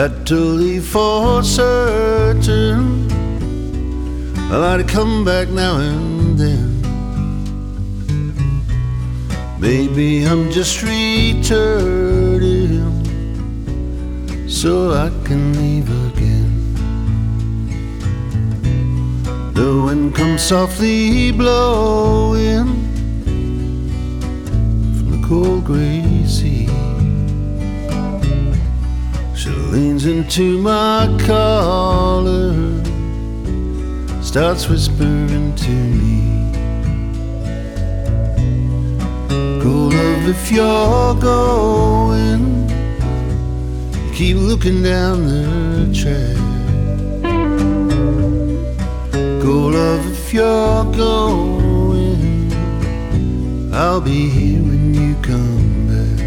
had to leave for certain. I like to come back now and then. Maybe I'm just returning so I can leave again. The wind comes softly blowing from the cold grey sea. She leans into my collar, starts whispering to me, "Go love, if you're going, keep looking down the track. Go love, if you're going, I'll be here when you come back.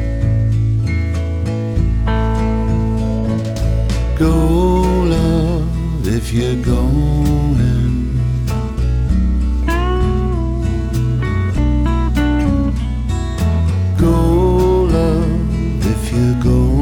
Go love, if you're going. Go love, if you're going."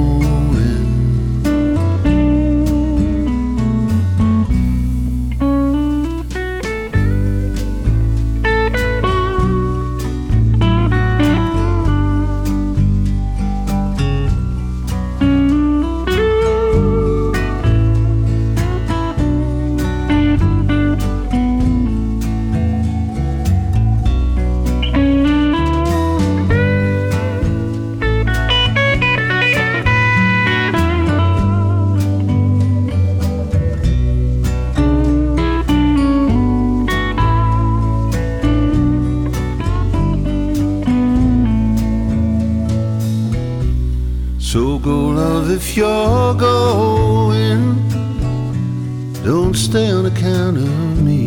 So go love, if you're going, don't stay on account of me.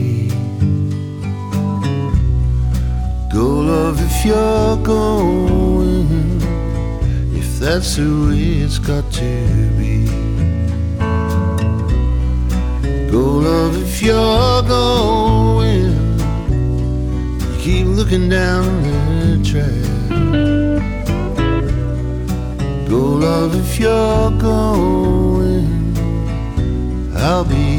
Go love, if you're going, if that's the way it's got to be. Go love, if you're going, keep looking down the track. Go love, if you're going, I'll be